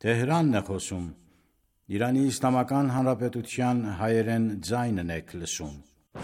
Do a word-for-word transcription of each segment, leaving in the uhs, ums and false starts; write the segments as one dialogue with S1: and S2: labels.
S1: Թեհրանն է խոսում։ Իրանի Իսլամական Հանրապետության հայերեն ձայնն եք լսում։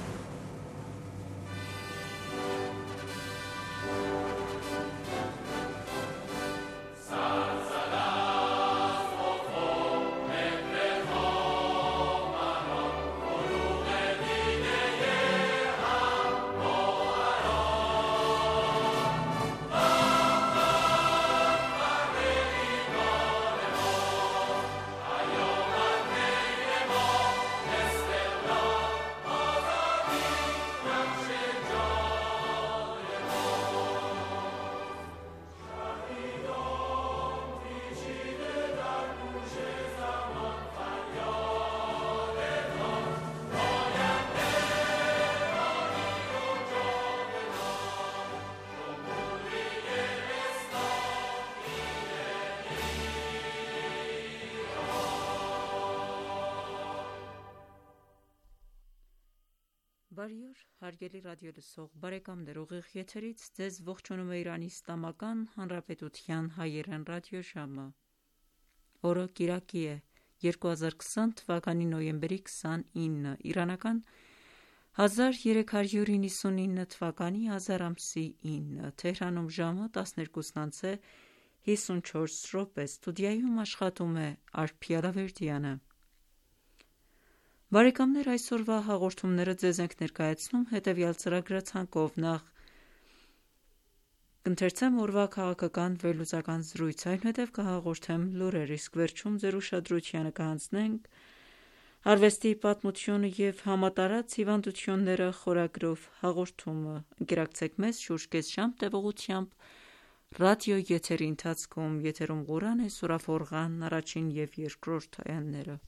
S2: Բարի օր, հարգելի ռադիոլսող բարեկամներ, ուղիղ եթերից ձեզ ողջունում է Իրանի Իսլամական Հանրապետության հայերեն ռադիոժամը։ Օրը կիրակի է, երկու հազար քսան թվականի նոյեմբերի քսանինը, իրանական հազար երեք հարյուր նվաթ թվականի ազար ամսի ինը, Թեհրանում ժամը տասներկուսն անց է հիսունչորս րոպե, ստուդիայում աշխատում է Արփի Ալավերդյանը։ Բարեկամներ, այսօրվա հաղորդումները ձեզ ենք ներկայացնում հետևյալ ծրագրացանկով. Նախ կընթերցեմ օրվա քաղաքական վերլուծական զրույց, այնուհետև կհաղորդեմ լուրեր, իսկ վերջում ձեր ուշադրությանը կհանձնենք արվեստի պատմությունը և համատարած հիվանդությունները խորագրով հաղորդումը։ Ընկերակցեք մեզ շուրջ կես ժամ տևողությամբ ռադիո եթերի ընթացքում, եթերում Ղուրան է, Սուրա Ֆորղան, առաջին և երկրորդ այաները։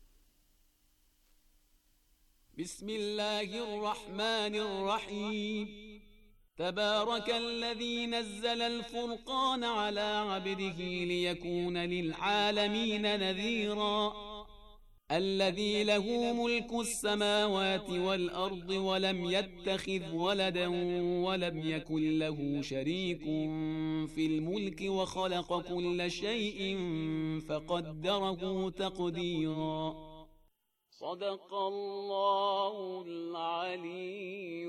S3: بسم الله الرحمن الرحيم تبارك الذي نزل الفرقان على عبده ليكون للعالمين نذيرا الذي له ملك السماوات والأرض ولم يتخذ ولدا ولم يكن له شريك في الملك وخلق كل شيء فقدره تقديرا صدق الله العلي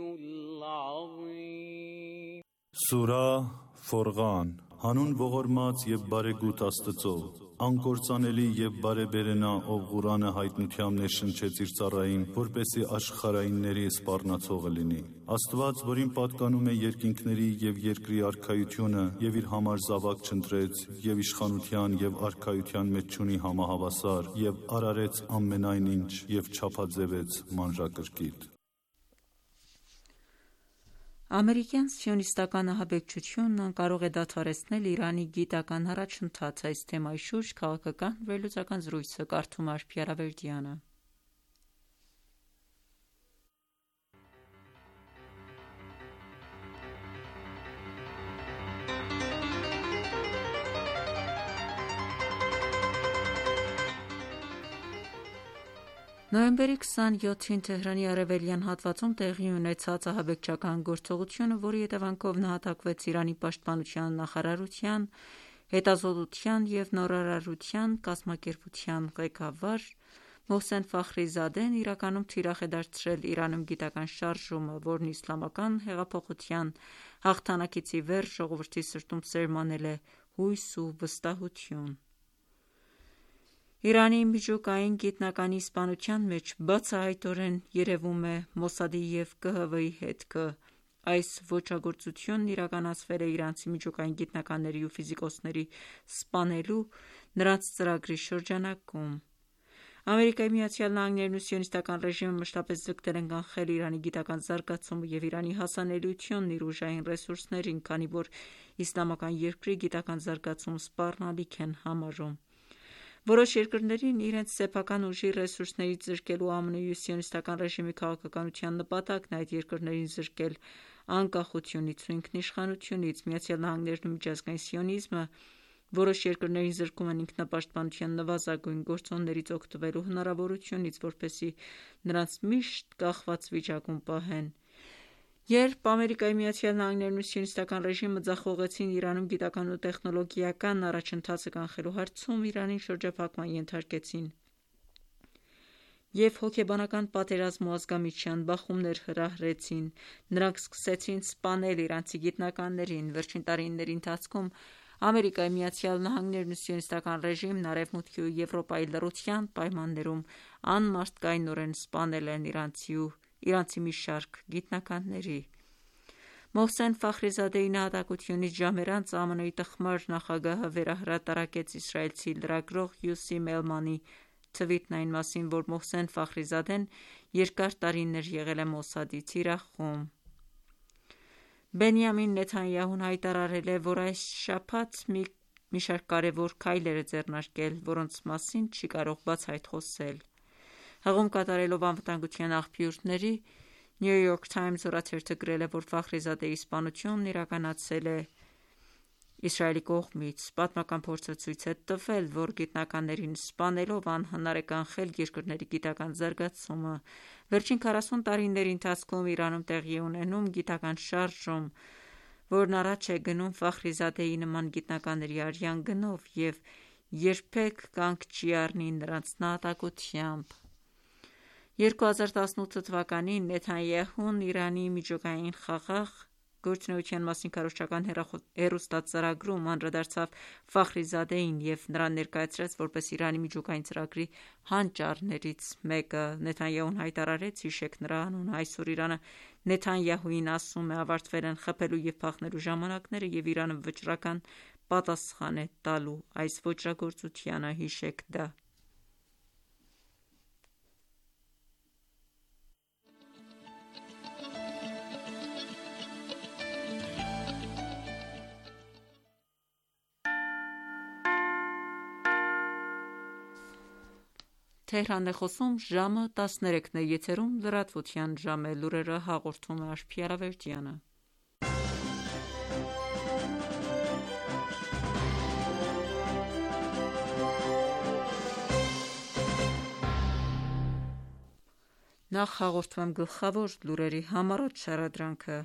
S3: العظيم
S4: Սուրա Ֆորղան Հանուն ողորմած և բարեգութ Աստծո, անկործանելի և բարեբերենա, ով Ղուրանը հայտնությամբ ներշնչեց իր ծառային, որպեսզի աշխարհայինների սպառնացողը լինի։ Աստված, որին պատկանում է երկինքների և երկրի արքայությունը, և իր համար զավակ չընտրեց, և իշխանության և արքայության մեջ չունի համահավասար, և արարեց ամենայն ինչ, և չափաձևեց մանրակրկիտ։
S2: Ամերիկյան սիոնիստական ահաբեկչությունն անկարող է դադարեցնել Իրանի գիտական առաջընթացը։ Այս թեմայի շուրջ քաղաքական վերլուծական զրույցը կարդում է Արփի Ալավերդյանը։ Նոյեմբերի քսանյոթին Թեհրանի արևելյան հատվածում տեղի ունեցած ահաբեկչական գործողությունը, որի հետևանքով նահատակվեց Իրանի պաշտպանության նախարարության հետազոտության և նորարարության կազմակերպության ղեկավար Մոհսեն Ֆախրիզադեն, իրականում թիրախ է դարձրել Իրանում գիտական շարժումը, որն իսլամական հեղափոխության հաղթանակից ի վեր ժողովրդի սրտում սերմանել է հույս ու վստահություն։ Իրանի միջուկային գիտնականի սպանության մեջ բացահայտորեն երևում է Մոսադի և Կ Հ V-ի հետքը։ Այս ոճրագործությունն իրականացվել է իրանցի միջուկային գիտնականների ու ֆիզիկոսների սպանելու նրանց ծրագրի շրջանակում։ Ամերիկայի Միացյալ Նահանգներն ու սիոնիստական ռեժիմը մշտապես ձգտել են կանխել Իրանի գիտական զարգացումը և Իրանի հասանելիությունն իր ուժային ռեսուրսներին, քանի որ իսլամական երկրի գիտական զարգացումը սպառնալիք են համարում։ Որոշ երկրներին իրենց սեփական ուժի ռեսուրսներից զրկելու ԱՄՆ-ի ու սիոնիստական ռեժիմի քաղաքականության նպատակն է այդ երկրներին զրկել անկախությունից ու ինքնիշխանությունից։ Միացյալ Նահանգներն ու միջազգային սիոնիզմը որոշ երկրներին զրկում են ինքնապաշտպանության նվազագույն գործոններից օգտվելու հնարավորությունից, որպեսզի նրանց միշտ կախված վիճակում պահեն։ Երբ Ամերիկայի Միացյալ Նահանգներն ու Սիոնիստական ռեժիմը ձախողեցին Իրանում գիտական ու տեխնոլոգիական առաջընթացը կանխելու հարցում, Իրանին շրջափակման ենթարկեցին և հոգեբանական պատերազմ ու ազգամիջյան բախումներ հրահրեցին։ Նրանք սկսեցին սպանել իրանցի գիտնականներին։ Վերջին տարիների ընթացքում Ամերիկայի Միացյալ Նահանգներն ու Սիոնիստական ռեժիմն Արևմուտքի ու Եվրոպայի լռության պայմաններում անմարդկայնորեն սպանել են իրանցի ու իրանցի մի շարք գիտնականների։ Մոհսեն Ֆախրիզադեի նահատակությունից ժամեր անց ԱՄՆ-ի տխմար նախագահը վերահրատարակեց իսրայելցի լրագրող Յուսի Մելմանի թվիտն այն մասին, որ Մոհսեն Ֆախրիզադեն երկար տարիներ եղել է Մոսադի թիրախում։ Բենյամին Նեթանյահուն հայտարարել է, որ այս շաբաթ մի, մի շարք կարևոր քայլեր է ձեռնարկել, որոնց մասին չի կարող բացահայտ խոսել։ Հղում կատարելով անվտանգության աղբյուրների, New York Times օրաթերթը գրել է, որ Ֆախրիզադեի սպանությունն իրականացել է Իսրայելի կողմից։ Պատմական փորձը ցույց է տվել, որ գիտնականներին սպանելով անհնար է կանխել երկրների գիտական զարգացումը։ Վերջին քառասուն տարիների ընթացքում Իրանում տեղի է ունենում գիտական շարժում, որն առաջ է գնում Ֆախրիզադեի նման գիտնականների արյան գնով և երբեք կանգ չի առնի նրանց նահատակությամբ։ երկու հազար տասնութ թվականին Նեթանյահուն Իրանի միջուկային խաղաղ գործունեության մասին քարոզչական հեռուստածրագրում անդրադարձավ Ֆախրիզադեին և նրան ներկայացրեց որպես Իրանի միջուկային ծրագրի հանճարներից մեկը։ Նեթանյահուն հայտարարեց. «Հիշեք նրա անունը, այսօր Իրանը Նեթանյահուին ասում է. ավարտվել են խփելու և փախնելու ժամանակները և Իրանը վճռական պատասխան է տալու այս ոճրագործությանը, հիշեք դա»։ Թեհրանն է խոսում, ժամը տասներեքն է, եթերում լրատվության ժամ է, լուրերը հաղորդում է Աշխի Արավերդյանը։ Նախ հաղորդում եմ գլխավոր լուրերի համառոտ շարադրանքը։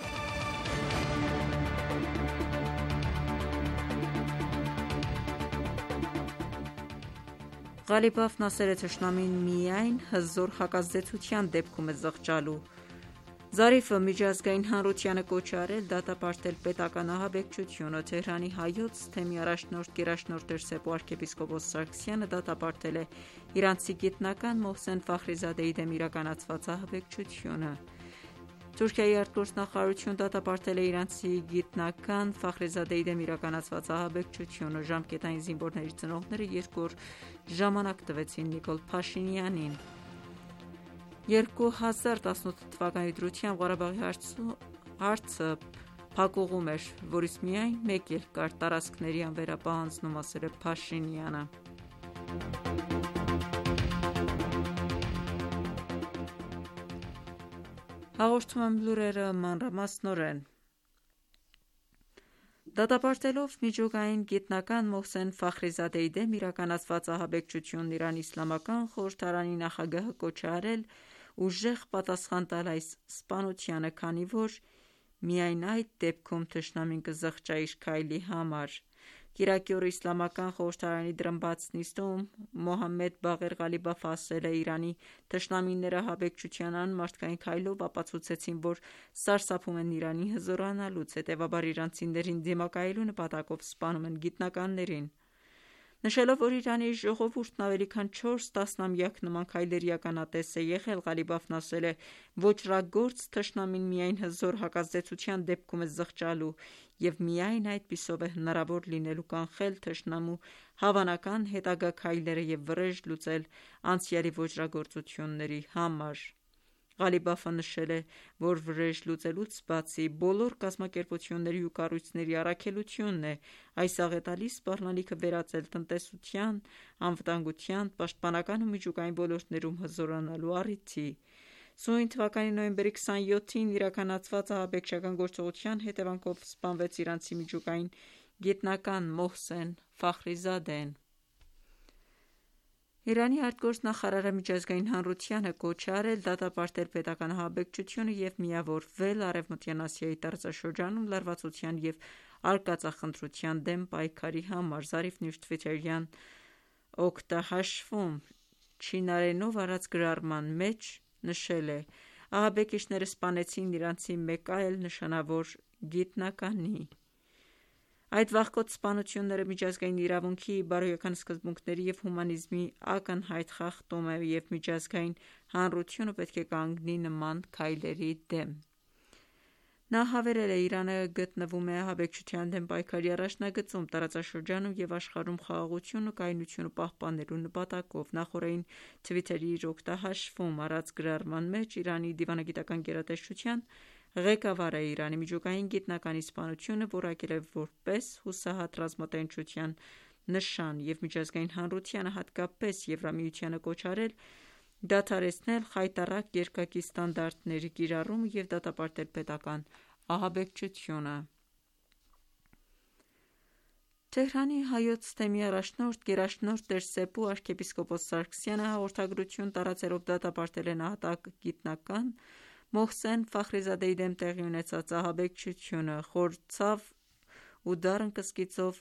S2: Ղալիբաֆ Նասերը թշնամին միայն հզոր հակազդեցության դեպքում է զղջալու։ Զարիֆը միջազգային հանրությանը կոչ է արել դատապարտել պետական ահաբեկչությունը։ Թեհրանի հայոց թեմի առաջնորդ գերաշնորհ Տեր-Սեփու arczepiskopos Սարգսյանը դատապարտել է իրանցի գիտնական Մոհսեն Ֆախրիզադեի դեմ իրականացված ահաբեկչությունը։ Թուրքիայի արտգործնախարարությունը դատապարտել է իրանցի գիտնական Ֆախրիզադեի դեմ իրականացված ահաբեկչությունը։ Ժամկետային զինվորների ծնողները երկու օր ժամանակ տվեցին Նիկոլ Փաշինյանին։ երկու հազար տասնութ թվականի դրությամբ Ղարաբաղի հարցը փակուղում էր, որից միայն մեկ էլ կար տարածքների անվերապահանջում, ասել է Փաշինյանը։ Հաղորդում եմ լուրերը մանրամասնորեն։ Դատապարտելով միջուկային գիտնական Մոհսեն Ֆախրիզադեի դեմ իրականացված ահաբեկչությունն Իրանի իսլամական խորհրդարանի նախագահը կոչ է արել ուժեղ պատասխան տալ այս սպանությանը, քանի որ միայն այդ դեպքում թշնամին կզղջա իր քայլի համար։ Կիրակի օրը իսլամական խորհրդարանի դրդմբաց նիստում Մոհամմեդ Բաղեր Ղալիբաֆը ասել է. «Իրանի թշնամիները ահաբեկչության անմարդկային քայլով ապացուցեցին, որ սարսափում են Իրանի հզորանալուց, հետևաբար իրանցիներին դիմակայելու նպատակով սպանում են գիտնականներին»։ Նշելով, որ Իրանի ժողովուրդն ավելի քան չորս տասնամյակ նման քայլերի ականատես է եղել, Ղալիբաֆն ասել է. «Ոճրագործ թշնամին միայն հզոր հակազդեցության դեպքում է զղջալու և միայն այդպիսով է հնարավոր լինելու կանխել թշնամու հավանական հետագա քայլերը և վրեժ լուծել անցյալի ոճրագործությունների համար»։ Ղալիբաֆը նշել է, որ վրեժ լուծելուց բացի բոլոր կազմակերպությունների ու կառույցների առաքելությունն է այս աղետալի սպառնալիքը վերածել տնտեսության, անվտանգության, պաշտպանական ու միջուկային ոլորտներում հզորանալու առիթի։ Սույն թվականի նոյեմբերի քսանյոթին իրականացված ահաբեկչական գործողության հետևանքով սպանվեց իրանցի միջուկային գիտնական Մոհսեն Ֆախրիզադեն։ Իրանի արտգործնախարարը միջազգային հանրությանը կոչ է արել դատապարտել պետական ահաբեկչությունը և միավորվել Արևմտյան Ասիայի տարածաշրջանում լարվածության և արկածախնդրության դեմ պայքարի համար։ Զարիֆն իր թվիթերյան օգտահաշվում չինարենով արած գրառման մեջ նշել է. «Ահաբեկիչները սպանեցին իրանցի մեկ այլ նշանավոր գիտնականի»։ Այդ վախկոտ սպանությունները միջազգային իրավունքի, բարոյական սկզբունքների և հումանիզմի ակնհայտ խախտում է և միջազգային հանրությունը պետք է կանգնի նման քայլերի դեմ։ Նա հավելել է. «Իրանը գտնվում է ահաբեկչության դեմ պայքարի առաջնագծում՝ տարածաշրջանում և աշխարհում խաղաղությունն ու կայունությունը պահպանելու նպատակով»։ Նախօրեին թվիթերի իր օգտահաշվում արած գրառման մեջ Իրանի դիվանագիտական գերատեսչության ղեկավարը Իրանի միջուկային գիտնականի սպանությունը որակել է որպես հուսահատ ռազմատենչության նշան և միջազգային հանրությանը, հատկապես Եվրամիությանը կոչ արել դադարեցնել խայտառակ երկակի ստանդարտների կիրառումը և դատապարտել պետական ահաբեկչությունը։ Թեհրանի Հայոց թեմի առաջնորդ գերաշնորհ տեր Սեպու arczepiskopos Սարգսյանը հաղորդագրություն տարածելով դատապարտել է նահատակ գիտնական Մոհսեն Ֆախրիզադեի դեմ տեղի ունեցած ահաբեկչությունը։ Խոր ցավ ու դառն կսկիծով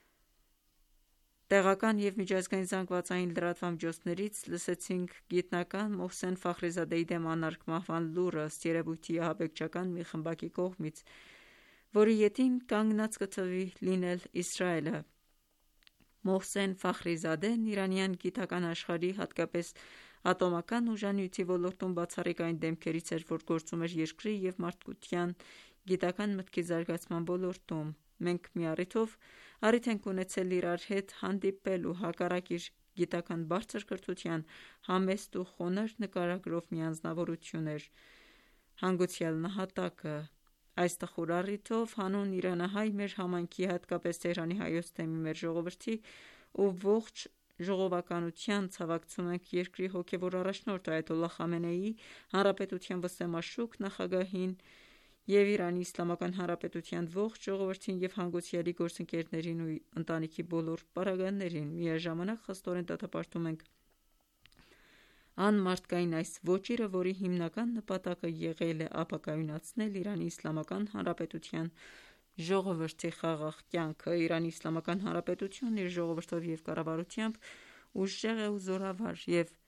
S2: տեղական և միջազգային զանգվածային լրատվամիջոցներից լսեցինք գիտնական Մոհսեն Ֆախրիզադեի դեմ անարգ մահվան լուրը ըստ երևույթի ահաբեկչական մի խմբակի կողմից, որի ետին կանգնած կթվի լինել Իսրայելը։ Մոհսեն Ֆախրիզադեն իրանյան գիտական աշխարհի, հատկապես ատոմական ուժանյութի ոլորտում բացառիկային դեմքերից էր, որ գործում էր երկրի և մարդկության գիտական մտքի զարգացման ոլորտում։ Մենք մի առիթով առիթ ենք ունեցել իրար հետ հանդիպել ու հակառակ իր գիտական բարձր կրթության համեստ ու խոնարհ նկարագրով մի անձնավորություն էր հանգուցյալ նահատակը։ Այս տխուր առիթով հանուն իրանահայ մեր համայնքի, հատկապես Թեհրանի Հայոց թեմի մեր ժողովրդի ու ողջ ժողովականության ցավակցում ենք երկրի հոգևոր առաջնորդ այաթոլլահ Խամենեիի հանրապետության վսեմաշուք նախագահին և Իրանի Իսլամական Հանրապետության ողջ ժողովրդին և հանգուցյալի գործընկերներին ու ընտանիքի բոլոր պարագաներին։ Միաժամանակ խստորեն դատապարտում ենք անմարդկային այս ոճիրը, որի հիմնական նպատակը եղել է ապակայունացնել Իրանի Իսլամական Հանրապետության ժողովրդի խաղաղ կյանքը։ Իրանի Իսլամական Հանրապետությունն իր ժողովրդով և կառավարությամբ ուժեղ է ու զորավոր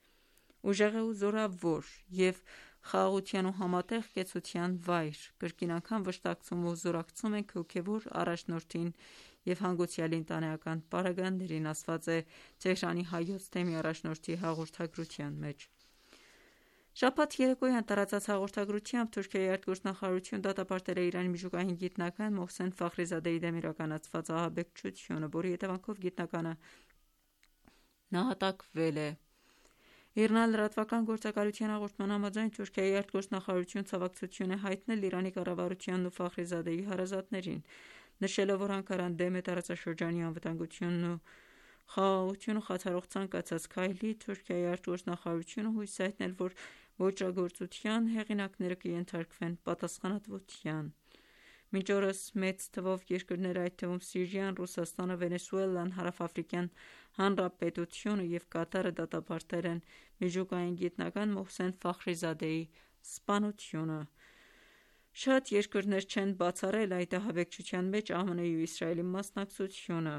S2: և խաղաղության ու համատեղ կեցության վայր։ Կրկին անգամ վշտակցում ու զորակցում ենք հոգևոր առաջնորդին և հանգուցյալի ընտանեկան պարագաներին, ասված է Թեհրանի Հայոց թեմի առաջնորդի հաղորդագրության մեջ։ Շաբաթ երեկոյան տարածած հաղորդագրությամբ Թուրքիայի արտգործնախարարությունը դատապարտել է Իրանի միջուկային գիտնական Մոհսեն Ֆախրիզադեի դեմ իրականացված ահաբեկչությունը, որի հետևանքով գիտնականը նահատակվել է։ ԻՌՆԱ լրատվական գործակալության հաղորդման համաձայն Թուրքիայի արտգործնախարարությունը ցավակցություն է հայտնել Իրանի կառավարությանն ու Ֆախրիզադեի հարազատներին, նշելով, որ Անկարան դեմ է տարածաշրջանի անվտանգությունն ու խաղաղությունը խաթարող ցանկացած քայլի։ Թուրքիայի արտգործնախարարությունը հույս է հայտնել, որ ոճրագործության հեղինակները կենթարկվեն պատասխանատվության։ Մինչ օրս մեծ թվով երկրներ, այդ թվում Սիրիան, Ռուսաստանը, Վենեսուելան, Հարավաֆրիկյան Հանրապետությունը և Կատարը դատապարտել են միջուկային գիտնական Մոհսեն Ֆախրիզադեի սպանությունը։ Շատ երկրներ չեն բացառել այդ ահաբեկչության մեջ ԱՄՆ-ի ու Իսրայելի մասնակցությունը։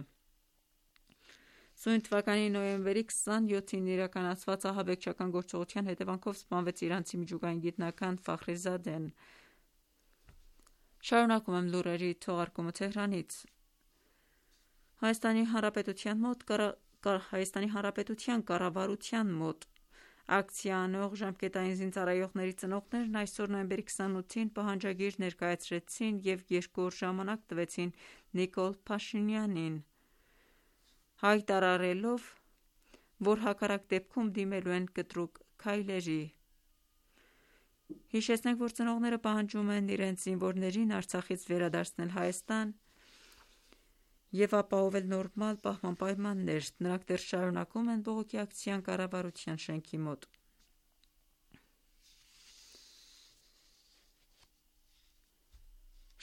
S2: Սույն թվականի նոյեմբերի քսանյոթին իրականացված ահաբեկչական գործողության հետևանքով սպանվեց իրանցի միջուկային գիտնական Ֆախրիզադեն։ Շարունակում եմ լուրերի թողարկումը Թեհրանից։ Հայաստանի Հանրապետության կառավարության մոտ ակցիա անող ժամկետային զինծառայողների ծնողներն այսօր նոյեմբերի քսանութին պահանջագիր ներկայացրեցին և երկու օր ժամանակ տվեցին Նիկոլ Փաշինյանին, հայտարարելով, որ հակառակ դեպքում դիմելու են կտրուկ քայլերի։ Հիշեցնենք, որ ծնողները պահանջում են իրենց զինվորներին Արցախից վերադարձնել Հայաստան և ապահովել նորմալ պահման պայմաններ։ Նրանք դեռ շարունակում են բողոքի ակցիան կառավարության շենքի մոտ։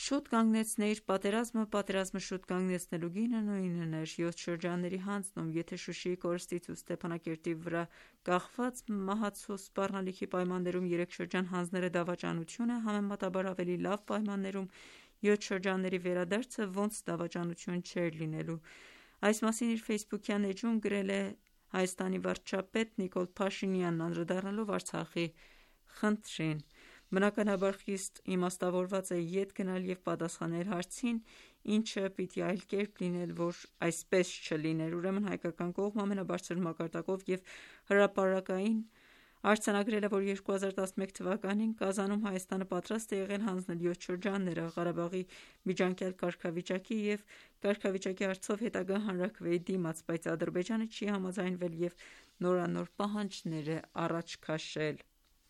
S2: Շուտ կանգնեցնեիր պատերազմը, պատերազմը շուտ կանգնեցնելու գինը նույնն էր, յոթ շրջանների հանձնում, եթե Շուշիի կորստից ու Ստեփանակերտի վրա կախված մահացու սպառնալիքի պայմաններում երեք շրջան հանձնելը դավաճանություն է, համեմատաբար ավելի լավ պայմաններում յոթ շրջանների վերադարձը ոնց դավաճանություն չէր լինելու։ Այս մասին իր ֆեյսբուքյան էջում գրել է Հայաստանի վարչապետ Նիկոլ Փաշինյանն անդրադառնալով Արցախի խնդրին։ Բնականաբար խիստ իմաստավորված է ետ գնալ և պատասխանել հարցին, ինչը պիտի այլ կերպ լիներ, որ այսպես չլիներ։ Ուրեմն հայկական կողմը ամենաբարձր մակարդակով և հրապարակային արձանագրել է, որ երկու հազար տասնմեկ թվականին Կազանում Հայաստանը պատրաստ է եղել հանձնել յոթ շրջանները Ղարաբաղի միջանկյալ կարգավիճակի և կարգավիճակի առիթով հետագա հանրաքվեի դիմաց, բայց Ադրբեջանը չի համաձայնվել և նորանոր պահանջներ է առաջ քաշել։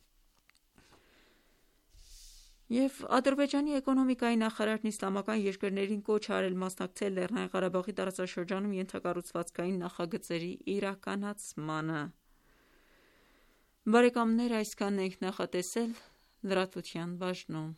S2: Եվ Ադրբեջանի էկոնոմիկայի նախարարն իսլամական երկրներին կոչ է արել մասնակցել Լեռնային Ղարաբաղի տարածաշրջանում ենթակառուցվածքային նախագծերի իրականացմանը։ Բարեկամներ, այսքանն ենք նախատեսել լրատվության բաժնում։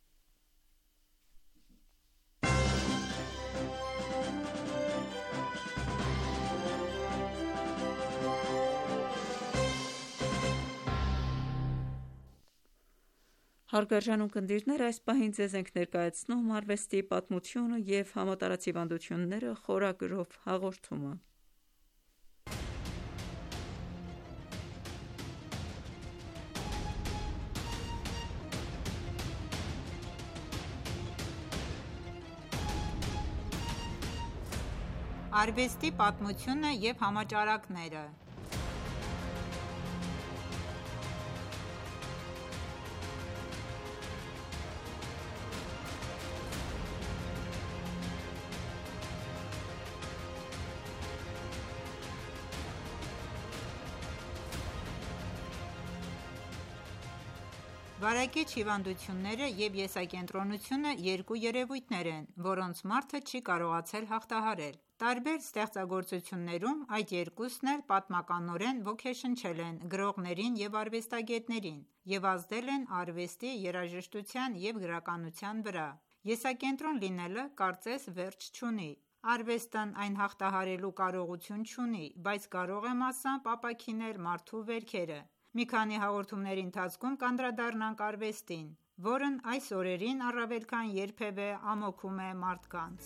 S2: Հարգարժան ունկնդիրներ, այս պահին ձեզ ենք ներկայացնում արվեստի պատմությունը և համատարած հիվանդությունները խորագրով հաղորդումը։
S5: Արվեստի պատմությունը և համաճարակները։ Վարակիչ հիվանդությունները և եսակենտրոնությունը երկու երևույթներ են, որոնց մարդը չի կարողացել հաղթահարել։ Տարբեր ստեղծագործություններում այդ երկուսն էլ պատմականորեն ոգեշնչել են գրողներին և արվեստագետներին և ազդել են արվեստի, երաժշտության և գրականության վրա։ Եսակենտրոն լինելը կարծես վերջ չունի։ Արվեստն այն հաղթահարելու կարողություն չունի, բայց կարող է մասամբ ապաքինել մարդու վերքերը։ Մի քանի հաղորդումների ընթացքում կանդրադառնանք արվեստին, որն այս օրերին առավել քան երբևէ ամոթում է մարդկանց։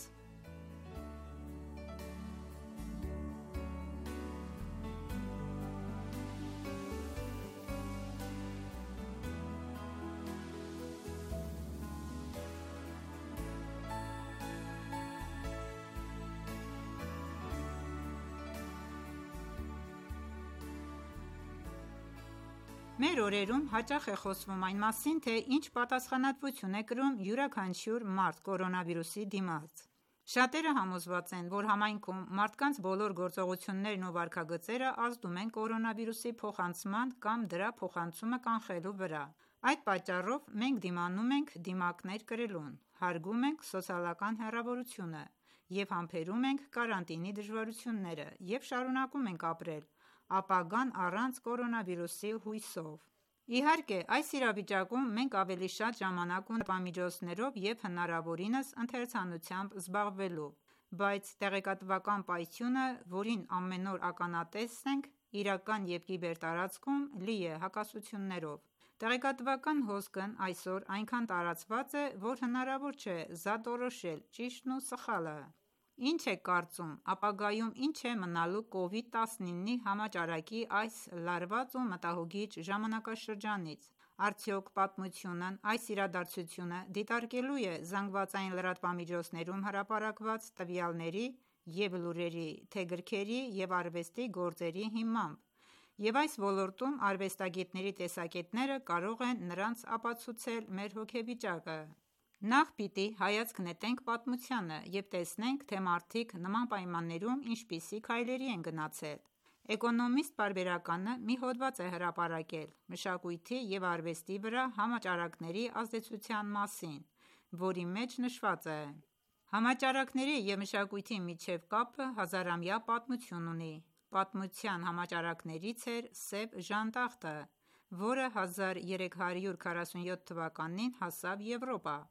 S5: Մեր օրերում հաճախ է խոսվում այն մասին, թե ինչ պատասխանատվություն է կրում յուրաքանչյուր մարդ կորոնավիրուսի դիմաց։ Շատերը համոզված են, որ համայնքում մարդկանց բոլոր գործողություններն ու վարքագծերը ազդում են կորոնավիրուսի փոխանցման կամ դրա փոխանցումը կանխելու վրա։ Այդ պատճառով մենք դիմանում ենք դիմակներ կրելուն, հարգում ենք սոցիալական հեռավորությունը և համբերում ենք կարանտինի դժվարությունները և շարունակում ենք ապրել ապագան առանց կորոնավիրուսի հույսով։ Իհարկե, այս իրավիճակում մենք ավելի շատ ժամանակ ունենք պատժամիջոցներով և հնարավորինս ընթերցանությամբ զբաղվելու, բայց տեղեկատվական պայթյունը, որին ամեն օր ականատես ենք իրական և կիբերտարածքում, լի է հակասություններով։ Տեղեկատվական հոսքն այսօր այնքան տարածված է, որ հնարավոր չէ զատորոշել ճիշտն ու սխալը։ Ինչ եք կարծում, ապագայում ինչ է մնալու կովիդ տասնինի համաճարակի այս լարված ու մտահոգիչ ժամանակաշրջանից։ Արդյոք պատմությունն այս իրադարձությունը դիտարկելու է զանգվածային լրատվամիջոցներում հրապարակված տվյալների և լուրերի, թե գրքերի և արվեստի գործերի հիմամբ, և այս ոլորտում արվեստագետների տեսակետները կարող են նրանց ապացուցել մեր հոգեվիճակը։ Նախ պիտի հայացք նետենք պատմությանը և տեսնենք, թե մարդիկ նման պայմաններում ինչպիսի քայլերի են գնացել։ Էկոնոմիստ պարբերականը մի հոդված է հրապարակել մշակույթի և արվեստի վրա համաճարակների ազդեցության մասին, որի մեջ նշված է. «Համաճարակների և մշակույթի միջև կապը հազարամյա պատմություն ունի։ Պատմության համաճարակներից էր Սև ժանտախտը, որը հազար երեք հարյուր քառասունյոթ թվականին հասավ Եվրոպա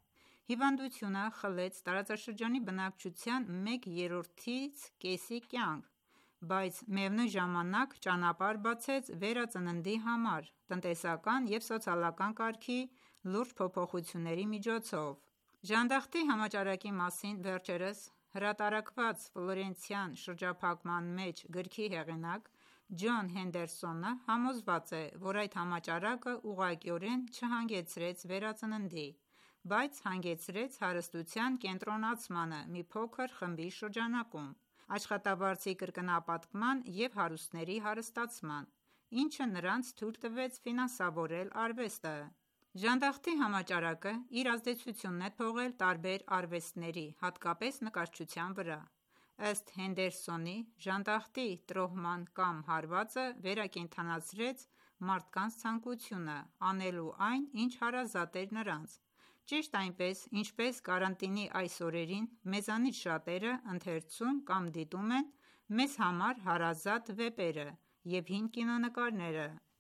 S5: Հիվանդությունը խլեց տարածաշրջանի բնակչության մեկ երրորդից կեսի կյանք, բայց միևնույն ժամանակ ճանապարհ բացեց վերածննդի համար տնտեսական և սոցիալական կարգի լուրջ փոփոխությունների միջոցով: Ժանդախտի համաճարակի մասին վերջերս հրատարակված Ֆլորենցիան շրջափակման մեջ գրքի հեղինակ Ջոն Հենդերսոնը համոզված է, որ այդ համաճարակը ուղղակիորեն չհանգեցրեց վերածննդի, բայց հանգեցրեց հարստության կենտրոնացմանը մի փոքր խմբի շրջանակում, աշխատավարձի կրկնապատկման և հարուստների հարստացման, ինչը նրանց թույլ տվեց ֆինանսավորել արվեստը: Ժանդախտի համաճարակը իր ազդեցությունն է թողել տարբեր արվեստների, հատկապես նկարչության վրա: Ըստ Հենդերսոնի, ժանդախտի տրոհման կամ հարվածը վերակենդանացրեց մարդկանց ցանկությունը անելու այն, ինչ հարազատ էր նրանց: Ճիշտ այնպես, ինչպես կարանտինի այս օրերին մեզանից շատերը ընթերցում կամ դիտում են մեզ համար հարազատ վեպերը և հին կինոնկարները: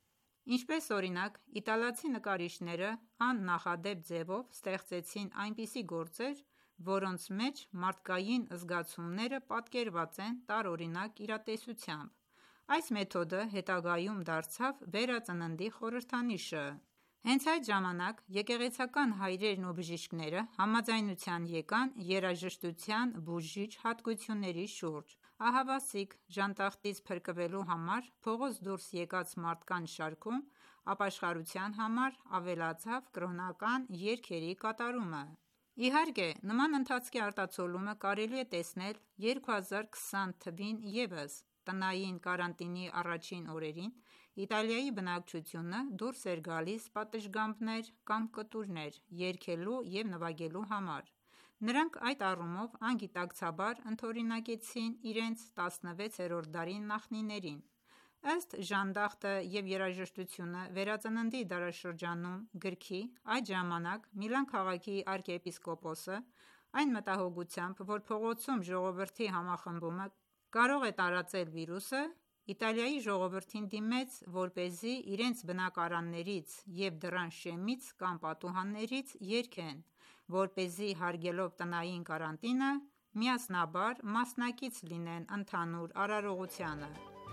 S5: Ինչպես օրինակ, իտալացի նկարիչները աննախադեպ ձևով ստեղծեցին այնպիսի գործեր, որոնց մեջ մարդկային զգացումները պատկերված են տարօրինակ իրատեսությամբ: Այս մեթոդը հետագայում դարձավ վերածննդի խորհրդանիշը: Հենց այդ ժամանակ եկեղեցական հայրերն ու բժիշկները համաձայնության եկան երաժշտության բուժիչ հատկությունների շուրջ: Ահավասիկ ժանդախտից փրկվելու համար փողոց դուրս եկած մարդկանց շարքում ապաշխարության համար ավելացավ կրոնական երգերի կատարումը: Իհարկե նման ընթացքի արտացոլումը կարելի է տեսնել երկու հազար քսան թվին ևս: Տնային կարանտինի առաջին օրերին Իտալիայի բնակչությունը դուրս էր գալիս պատշգամբներ կամ կտուրներ երգելու և նվագելու համար: Նրանք այդ առումով անգիտակցաբար ընդօրինակեցին իրենց տասնվեցերորդ դարի նախնիներին: Ըստ «Ժանդախտը և երաժշտությունը վերածննդի դարաշրջանում» գրքի, այդ ժամանակ Միլան քաղաքի արքեպիսկոպոսը այն մտահոգությամբ, որ փողոցում ժողովրդի համախմբումը կարող է տարածել վիրուսը, Իտալիայի ժողովրդին դիմեց, որպեսզի իրենց բնակարաններից և դռան շեմից կամ պատուհաններից երգեն, որպեսզի հարգելով տնային կարանտինը, միասնաբար մասնակից լինեն ընդհանուր արարողությանը: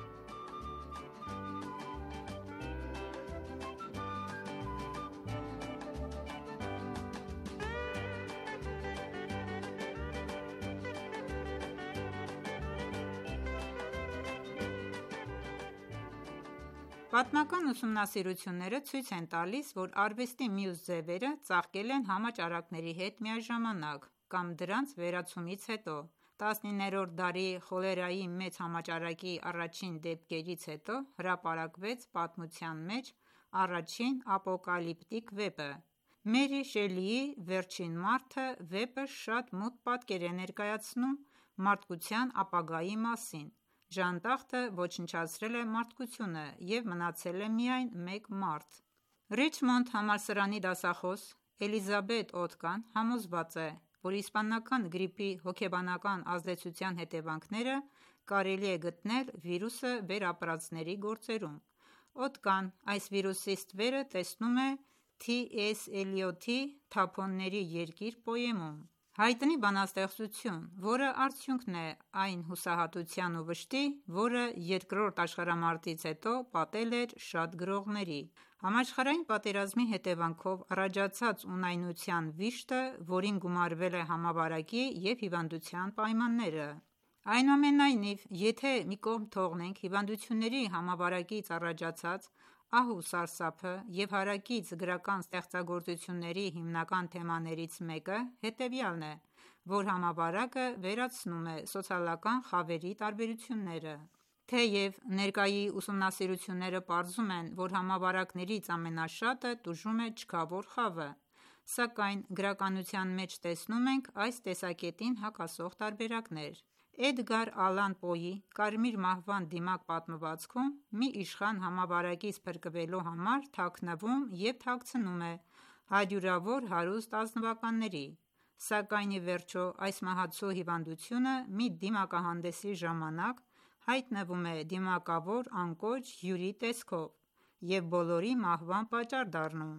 S5: Պատմական ուսումնասիրությունները ցույց են տալիս, որ արվեստի մյուս ձևերը ծաղկել են համաճարակների հետ միաժամանակ կամ դրանց վերացումից հետո: տասնիններորդ դարի խոլերայի մեծ համաճարակի առաջին դեպքերից հետո հրապարակվեց պատմության մեջ առաջին ապոկալիպտիկ վեպը: Մերի Շելլիի «Վերջին մարդը» վեպը շատ մոտ պատկեր է ներկայացնում մարդկության ապագայի մասին: Ժանդախտը ոչնչացրել է մարդկությունը և մնացել է միայն մեկ մարդ: Ռիչմոնդ համալսարանի դասախոս Էլիզաբետ Օտկան համոզված է, որ իսպանական գրիպի հոգեբանական ազդեցության հետևանքները կարելի է գտնել վիրուսը վերապրածների գործերում: Օտկան այս վիրուսի ստվերը տեսնում է Թի Էս Էլիոթի «Թափոնների երկիր» պոեմում: Հայտնի բանաստեղծություն, որը արդյունքն է այն հուսահատության ու վշտի, որը երկրորդ աշխարհամարտից հետո պատել էր շատ գրողների: Համաշխարհային պատերազմի հետևանքով առաջացած ունայնության վիշտը, որին գումարվել է համավարակի և հիվանդության պայմանները: Այնուամենայնիվ, եթե մի կողմ թողնենք հիվանդությունների համավարակից առաջացած ահ ու սարսափը և հարակից գրական ստեղծագործությունների հիմնական թեմաներից մեկը հետևյալն է, որ համավարակը վերացնում է սոցիալական խավերի տարբերությունները: Թեև ներկայի ուսումնասիրությունները պարզում են, որ համավարակներից ամենաշատը տուժում է չքավոր խավը, սակայն գրականության մեջ տեսնում ենք այս տեսակետին հակասող տարբերակներ: Էդգար Ալան Պոյի «Կարմիր մահվան դիմաք» պատմվածքում մի իշխան համավարակից փրկվելու համար թաքնվում և թաքցնում է հարյուրավոր հարուստ ազնվականների: Սակայն ի վերջո այս մահացու հիվանդությունը մի դիմակահանդեսի ժամանակ հայտնվում է դիմակավոր անկոչ հյուրի տեսքով և բոլորի մահվան պատճառ դառնում: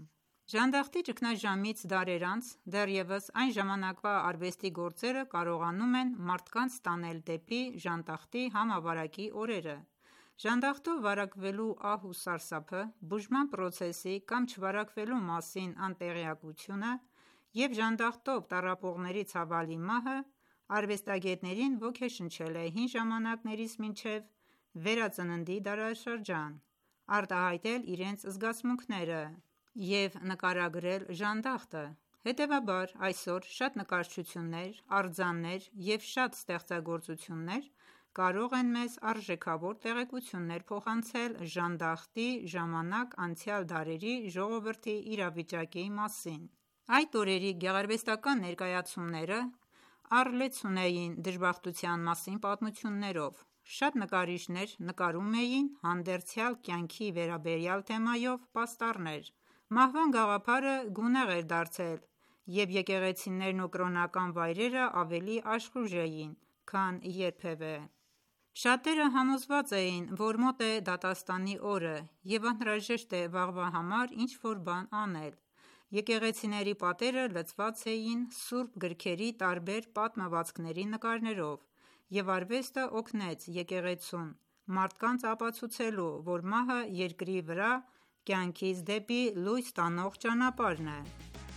S5: Ժանդախտի ճգնաժամից դարեր անց դեռևս այն ժամանակվա արվեստի գործերը կարողանում են մարդկանց տանել դեպի ժանտախտի համավարակի օրերը։ Ժանդախտով վարակվելու ահ ու սարսափը, բուժման պրոցեսի կամ չվարակվելու մասին անտեղյակությունը և ժանդախտով տառապողների ցավալի մահը արվեստագետներին ոգեշնչել է հին ժամանակներից մինչև վերածննդի դարաշրջան, արտահայտել իրենց զգացմունքները և նկարագրել ժանդախտը։ Հետևաբար, այսօր շատ նկարչություններ, արձաններ և շատ ստեղծագործություններ կարող են մեզ արժեքավոր տեղեկություններ փոխանցել ժանդախտի ժամանակ անցյալ դարերի ժողովրդի իրավիճակի մասին։ Այդ օրերի գեղարվեստական ներկայացումները առլեցուն էին դժբախտության մասին պատմություններով։ Շատ նկարիչներ նկարում էին հանդերձյալ կյանքի վերաբերյալ թեմայով պաստառներ։ Մահվան գաղափարը գունեղ էր դարձել, և եկեղեցիներն ու կրոնական վայրերը ավելի աշխույժ էին, քան երբևէ։ Շատերը համոզված էին, որ մոտ է դատաստանի օրը, և անհրաժեշտ է վաղվա համար ինչ-որ բան անել։ Եկեղեցիների պատերը լցված էին սուրբ գրքերի տարբեր պատմվածքների նկարներով, և արվեստը օգնեց եկեղեցուն մարդկանց ապացուցելու, որ մահը երկրի վրա կյանքից դեպի լույս տանող ճանապարհն է։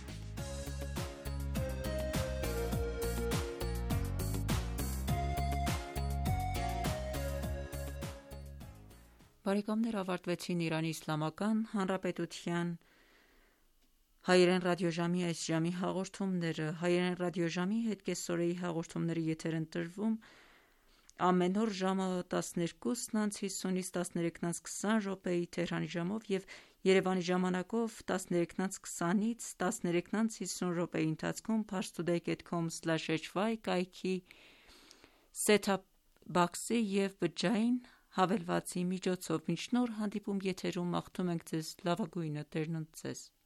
S2: Բարեկամներ, ավարտվեցին Իրանի Իսլամական Հանրապետության հայերեն ռադիոժամի այս ժամի հաղորդումները։ Հայերեն ռադիոժամի հետ կեսօրեի հաղորդումները եթեր են տրվում ամեն օր ժամը տասներկուսն անց հիսունից տասներեքն անց քսան րոպեի Թեհրանի ժամով և Երևանի ժամանակով տասներեքն անց քսանից տասներեքն անց հիսուն րոպեի ընթացքում parstoday dot com slash h y կայքի set-up box-ի և բջջային հավելվածի միջոցով։ Մինչ նոր հանդիպում եթերում մաղթում ենք ձեզ լավագույնը, Տերն ընդ ձեզ։